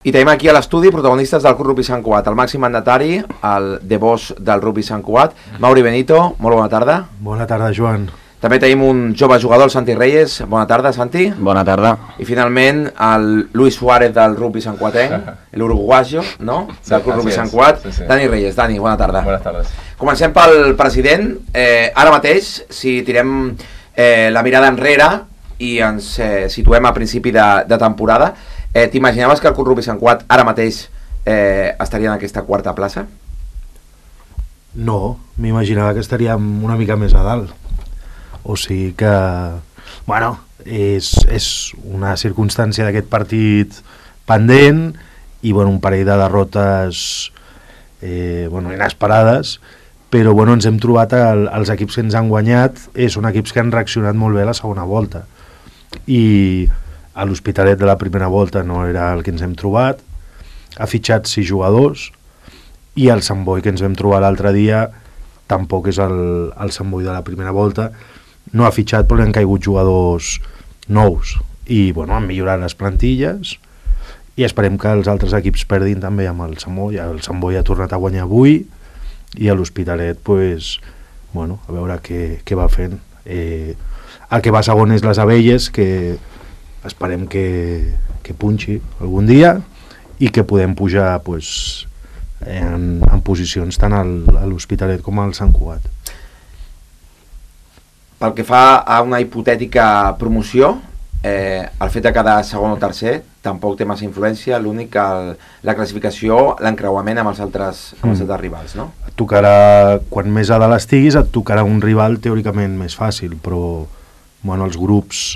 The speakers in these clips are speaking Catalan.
I tenim aquí a l'estudi protagonistes del Club Rugby Sant Cugat, el màxim mandatari, el de boss del Rugby Sant Cugat, Mauri Benito, molt bona tarda. Bona tarda, Joan. També tenim un jove jugador, el Santi Reyes. Bona tarda, Santi. Bona tarda. I finalment el Luis Suárez del Rugby Sant Cuatenc, l'uruguayo, no? Del Club Rugby Sant Cugat. Sí. Dani Reyes. Dani, bona tarda. Bones tardes. Comencem pel president. Ara mateix, si tirem la mirada enrere i ens situem a principi de temporada, t'imaginaves que el Club Rugby Sant Cugat ara mateix estaria en aquesta quarta plaça? No, m'imaginava que estaríem una mica més a dalt. O sigui que, bueno, és una circumstància d'aquest partit pendent i bueno, un parell de derrotes inesperades, però bueno, ens hem trobat els equips que ens han guanyat són equips que han reaccionat molt bé a la segona volta, i a l'Hospitalet de la primera volta no era el que ens hem trobat, ha fitxat 6 jugadors, i el Sant Boi que ens vam trobar l'altre dia tampoc és el Sant Boi de la primera volta. No ha fitxat però han caigut jugadors nous i bueno, han millorat les plantilles i esperem que els altres equips perdin també amb el Sant Boi. El Sant Boi ha tornat a guanyar avui i a l'Hospitalet pues, bueno, a veure què va fent. El que va segon és les Abelles, que esperem que punxi algun dia i que podem pujar pues, en posicions tant a l'Hospitalet com al Sant Cugat. Pel que fa a una hipotètica promoció, el fet de quedar segon o tercer tampoc té massa influència, l'únic que la classificació, l'encreuament amb els altres rivals, no? Et tocarà, quan més a dalt estiguis, et tocarà un rival teòricament més fàcil, però bueno, els grups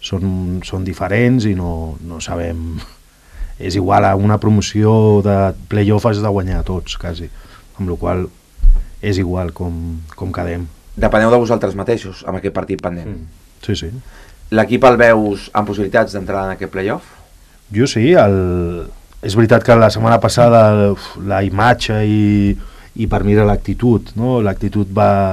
són diferents i no sabem. És igual, a una promoció de play-off has de guanyar tots, quasi, amb la qual és igual com quedem. Depeneu de vosaltres mateixos amb aquest partit pendent. Sí. L'equip el veus amb possibilitats d'entrar en aquest play-off? Jo sí, és veritat que la setmana passada la imatge i per mi era l'actitud, no? L'actitud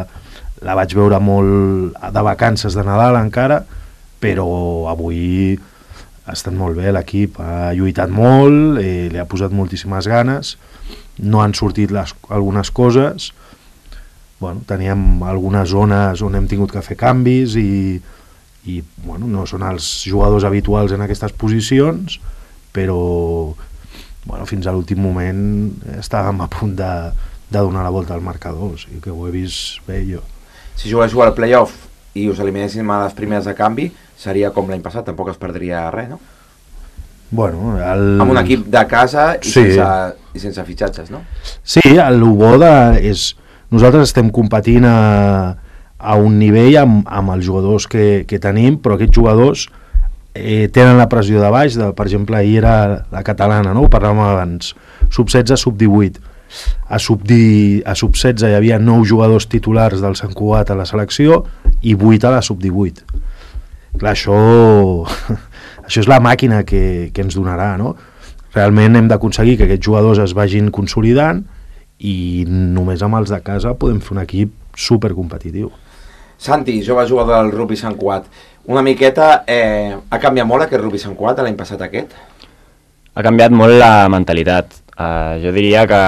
la vaig veure molt de vacances de Nadal encara, però avui ha estat molt bé l'equip, ha lluitat molt, li ha posat moltíssimes ganes, no han sortit algunes coses. Bueno, teníem algunes zones on hem tingut que fer canvis i bueno, no són els jugadors habituals en aquestes posicions, però bueno, fins a l'últim moment estàvem a punt de donar la volta al marcador, o sigui que ho he vist bé jo. Si juguéssiu al playoff i us eliminessin a les primeres de canvi, seria com l'any passat, tampoc es perdria res, no? Bueno, amb un equip de casa i sense fitxatges, no? Sí, el bo és... Nosaltres estem competint a un nivell amb els jugadors que tenim, però aquests jugadors tenen la pressió de baix, per exemple, ahir era la catalana, no? Ho parlàvem abans, sub-16, sub-18. A sub-16 hi havia 9 jugadors titulars del Sant Cugat a la selecció i 8 a la sub-18. Clar, això és la màquina que ens donarà, no? Realment hem d'aconseguir que aquests jugadors es vagin consolidant i només amb els de casa podem fer un equip supercompetitiu. Santi, jove jugador del Rugby Sant Cugat, una miqueta, ha canviat molt aquest Rugby Sant Cugat l'any passat aquest? Ha canviat molt la mentalitat. Jo diria que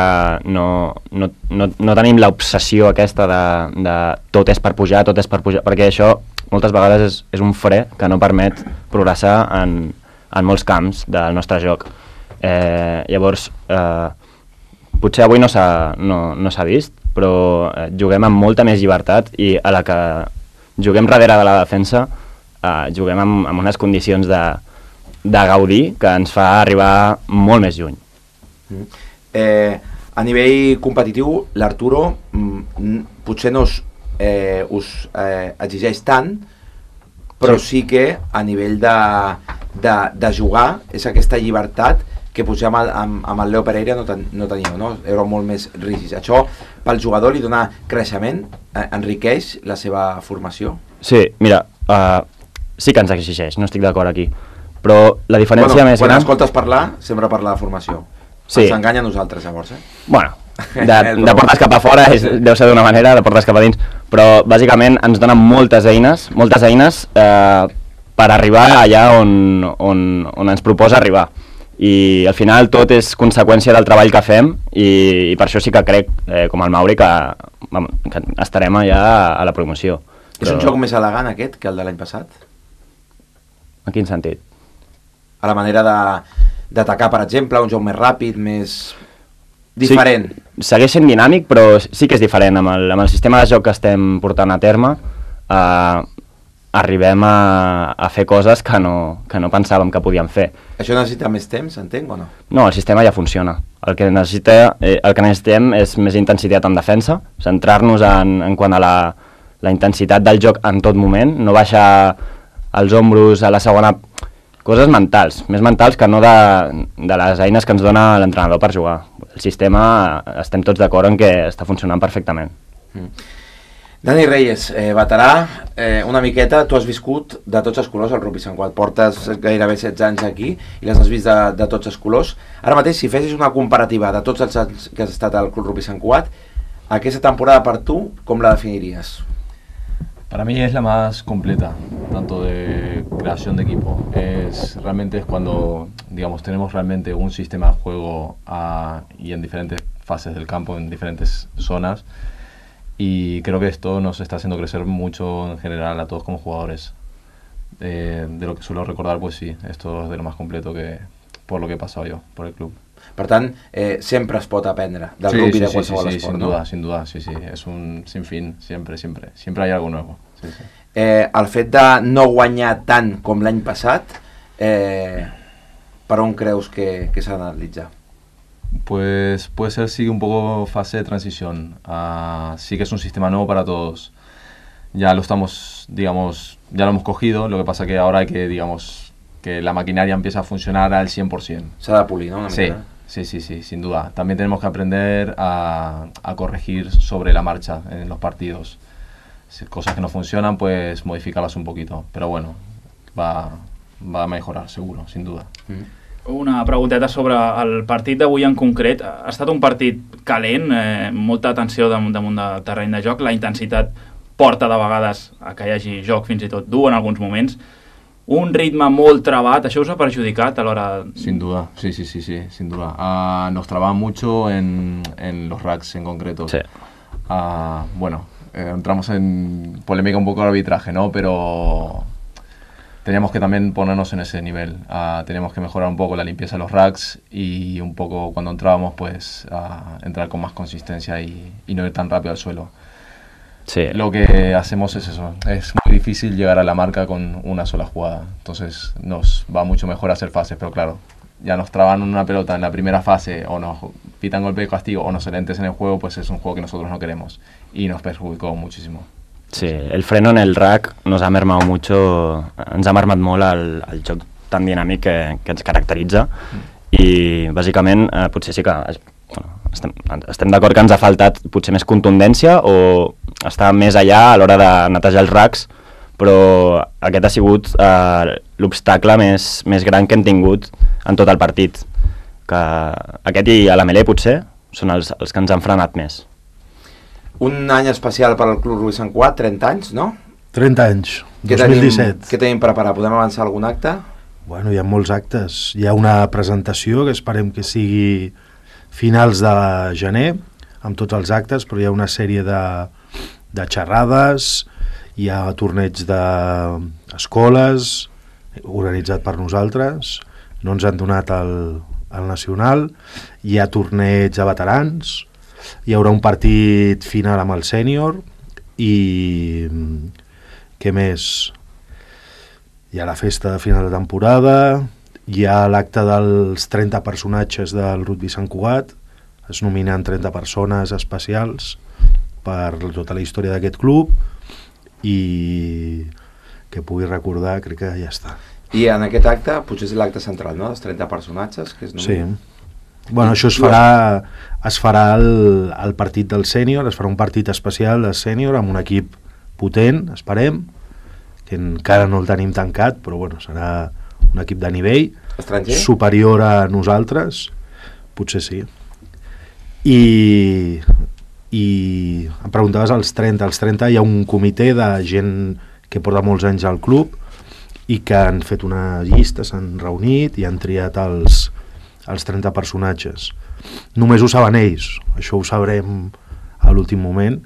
no tenim l'obsessió aquesta de tot és per pujar, perquè això moltes vegades és un fre que no permet progressar en molts camps del nostre joc. Llavors, potser avui no s'ha vist, però juguem amb molta més llibertat i a la que juguem darrere de la defensa juguem amb unes condicions de gaudir que ens fa arribar molt més lluny. A nivell competitiu, l'Arturo potser no us exigeix tant, però sí que a nivell de jugar és aquesta llibertat que potser amb el Leo Pereira no teníeu, no? Éreu molt més rígids. Això pel jugador li dona creixement, enriqueix la seva formació? Sí, mira, sí que ens exigeix, no estic d'acord aquí, però la diferència més gran... Quan escoltes parlar, sempre parla de formació. Sí. Ens enganya a nosaltres, llavors, Bueno, de portes cap a fora deu ser d'una manera, de portes cap a dins, però bàsicament ens dona moltes eines per arribar allà on ens proposa arribar. i al final tot és conseqüència del treball que fem i per això sí que crec, com el Mauri, que estarem ja a la promoció. És un joc més elegant aquest que el de l'any passat? En quin sentit? A la manera d'atacar, per exemple, un joc més ràpid, més diferent. Sí, segueix sent dinàmic, però sí que és diferent. Amb el sistema de joc que estem portant a terme, arribem a fer coses que no pensàvem que podíem fer. Això necessita més temps, entenc, o no? No, el sistema ja funciona. El que necessitem és més intensitat en defensa, centrar-nos en quant a la intensitat del joc en tot moment, no baixar els ombros a la segona... Coses mentals, més mentals que no de les eines que ens dona l'entrenador per jugar. El sistema, estem tots d'acord en que està funcionant perfectament. Dani Reyes, veterà, una miqueta, tu has viscut de tots els colors al Rugby Sant Cugat, portes gairebé 16 anys aquí i les has vist de tots els colors. Ara mateix, si fessis una comparativa de tots els anys que has estat al Club Rugby Sant Cugat, aquesta temporada per tu, com la definiries? Para mí es la más completa, tanto de creación de equipo. Realmente es cuando, digamos, tenemos realmente un sistema de juego y en diferentes fases del campo, en diferentes zonas. Y creo que esto nos está haciendo crecer mucho en general a todos como jugadores. De lo que suelo recordar, pues sí, esto es de lo más completo que por lo que he pasado yo, por el club. Per tant, sempre es pot aprendre del rugby de qualsevol esport, sin no? duda, sin duda, sí, es un sinfín, siempre hay algo nuevo. Sí. El fet de no guanyar tant com l'any passat, per on creus que s'ha d'analitzar? Pues puede ser sí un poco fase de transición. Sí que es un sistema nuevo para todos. Ya lo estamos, digamos, ya lo hemos cogido, lo que pasa que ahora hay que, digamos, que la maquinaria empieza a funcionar al 100%. S'ha de polir, ¿no? Sí, sin duda. También tenemos que aprender a corregir sobre la marcha en los partidos. Cosas que no funcionan, pues modificarlas un poquito. Pero bueno, va a mejorar, seguro, sin duda. Una pregunteta sobre el partit d'avui en concret. Ha estat un partit calent, molta tensió damunt del terreny de joc, la intensitat porta de vegades a que hi hagi joc fins i tot dur en alguns moments. Un ritme molt trabat, ¿això us ha perjudicat a l'hora...? Sin duda, sí, sin duda. Nos trababan mucho en los racks en concreto. Sí. Bueno, entramos en polémica un poco de arbitraje, ¿no? Pero teníamos que también ponernos en ese nivel. Teníamos que mejorar un poco la limpieza de los racks y un poco cuando entrábamos, pues, entrar con más consistencia y no ir tan rápido al suelo. Sí. Lo que hacemos es eso, es muy difícil llegar a la marca con una sola jugada, entonces nos va mucho mejor hacer fases, pero claro, ya nos traban una pelota en la primera fase o nos pitan golpe de castigo o nos lentes en el juego, pues es un juego que nosotros no queremos y nos perjudicó muchísimo. Sí, el freno en el rack nos ha mermat mucho, ens ha mermat molt el joc tan dinàmic que ens caracteritza i bàsicament potser sí que estem d'acord que ens ha faltat potser més contundència o estar més allà a l'hora de netejar els racks, però aquest ha sigut l'obstacle més gran que hem tingut en tot el partit, que aquest i a la Melé potser són els que ens han frenat més. Un any especial per al Club Rugby Sant Cugat, 30 anys, no? 30 anys, 2017. Què tenim preparat? Podem avançar algun acte? Bueno, hi ha molts actes. Hi ha una presentació que esperem que sigui finals de gener, amb tots els actes, però hi ha una sèrie de xerrades, hi ha torneig d'escoles organitzat per nosaltres, no ens han donat el nacional, hi ha torneig de veterans, hi haurà un partit final amb el sènior i què més? Hi ha la festa de final de temporada, hi ha l'acte dels 30 personatges del Rugby Sant Cugat, es nominen 30 persones especials per tota la història d'aquest club i que pugui recordar, crec que ja està. I en aquest acte, potser és l'acte central, no?, dels 30 personatges que es nominen. Sí. Bueno, això es farà el partit del sènior, es farà un partit especial del sènior amb un equip potent, esperem, que encara no el tenim tancat, però bueno, serà un equip de nivell estranger? Superior a nosaltres, potser sí. I em preguntaves als 30. Als 30 hi ha un comitè de gent que porta molts anys al club i que han fet una llista, s'han reunit i han triat els els 30 personatges. Només ho saben ells, això ho sabrem a l'últim moment,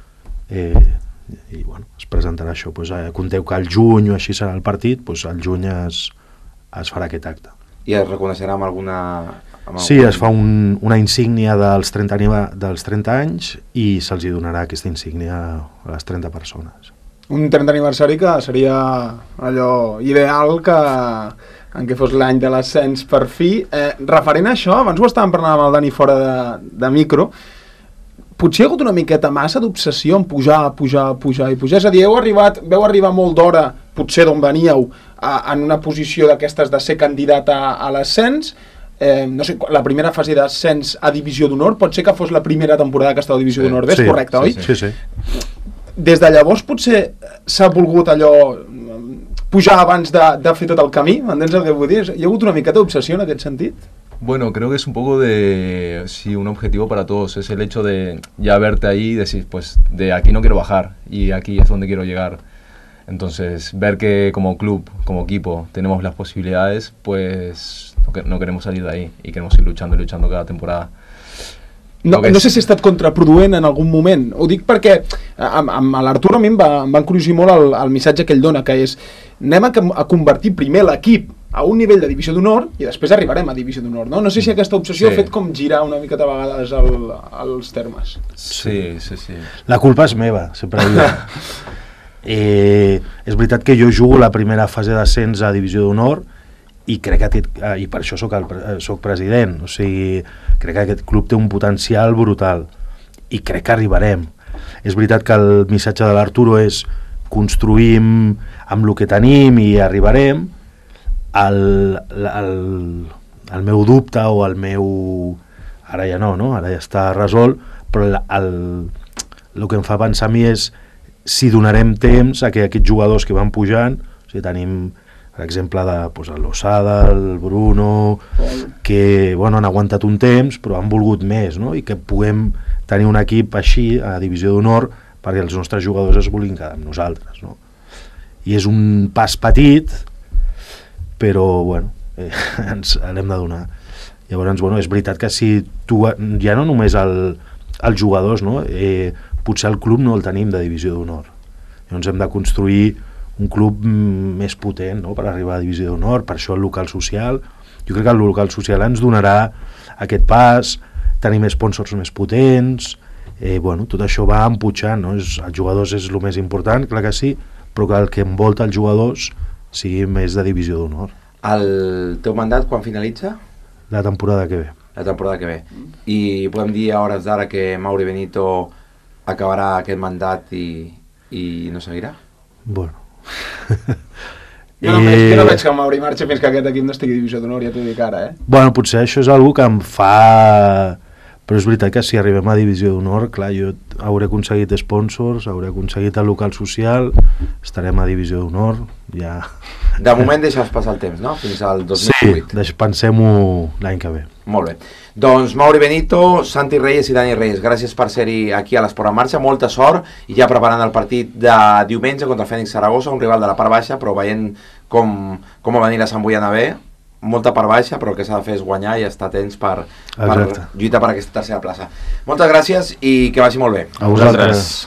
i bueno, es presentarà això. Pues, conteu que al juny o així serà el partit, pues, al juny es farà aquest acte. I es reconeixerà amb alguna... Sí, es fa una insígnia dels 30 anys i se'ls donarà aquesta insígnia a les 30 persones. Un 30 aniversari que seria allò ideal en què fos l'any de l'ascens per fi. Referent a això, abans ho estàvem parlant amb el Dani fora de micro, potser hi ha hagut una miqueta massa d'obsessió en pujar. És a dir, veu arribar molt d'hora, potser d'on veníeu, en una posició d'aquestes de ser candidat a l'ascens. No sé, la primera fase d'ascens a Divisió d'Honor, pot ser que fos la primera temporada que estava a Divisió d'Honor, és correcte, oi? Sí. Des de llavors potser s'ha volgut allò pujar abans de fer tot el camí, entens el que vull dir? Hi ha hagut una miqueta d'obsessió en aquest sentit? Bueno, creo que es un poco de, sí, un objetivo para todos, es el hecho de ya verte ahí y decir, pues de aquí no quiero bajar y aquí es donde quiero llegar. Entonces, ver que como club, como equipo, tenemos las posibilidades, pues no queremos salir de ahí y queremos ir luchando cada temporada. No sé si ha estat contraproduent en algun moment. Ho dic perquè amb l'Artur a mi em va encuriosi molt el missatge que ell dona, que és anem a convertir primer l'equip a un nivell de Divisió d'Honor i després arribarem a Divisió d'Honor, no? No sé si aquesta obsessió ha fet com girar una miqueta a vegades els termes. Sí. La culpa és meva, sempre diu. És veritat que jo jugo la primera fase d'ascens a Divisió d'Honor i crec que i per això soc president, o sigui, crec que aquest club té un potencial brutal i crec que arribarem. És veritat que el missatge de l'Arturo és construïm amb el que tenim i arribarem. El meu dubte o el meu... ara ja no? Ara ja està resolt, però el que em fa pensar a mi és si donarem temps a que aquests jugadors que van pujant, o sigui, tenim per exemple el Losada, el Bruno, que han aguantat un temps però han volgut més, no? I que puguem tenir un equip així a Divisió d'Honor perquè els nostres jugadors es vulguin quedar amb nosaltres, no? I és un pas petit però ens l'hem de donar. Llavors, és veritat que si tu, ja no només els jugadors, no? Potser el club no el tenim de Divisió d'Honor. Llavors hem de construir un club més potent, no? Per arribar a Divisió d'Honor, per això el local social. Jo crec que el local social ens donarà aquest pas, tenir més sponsors més potents, tot això va empujant, no? Els jugadors és el més important, clar que sí, però que el que envolta els jugadors sigui més de Divisió d'Honor. El teu mandat quan finalitza? La temporada que ve. La temporada que ve. I podem dir a hores d'ara que Mauri Benito acabarà aquest mandat i no seguirà? Bueno. Jo no veig que el Mauri marxi fins que aquest equip no estigui a Divisió d'Honor, ja t'ho dic ara, Bueno, potser això és algo que em fa... Però és veritat que si arribem a Divisió d'Honor, clar, jo hauré aconseguit sponsors, hauré aconseguit el local social, estarem a Divisió d'Honor, ja... De moment deixes passar el temps, no? Fins al 2008. Sí, pensem-ho l'any que ve. Molt bé. Doncs Mauri Benito, Santi Reyes i Dani Reyes, gràcies per ser-hi aquí a l'Esport en Marxa, molta sort, i ja preparant el partit de diumenge contra el Fènix Saragossa, un rival de la part baixa, però veient com va venir la Sant Boiana bé, molta part baixa, però el que s'ha de fer és guanyar i estar atents per lluitar per aquesta tercera plaça. Moltes gràcies i que vagi molt bé. A vosaltres.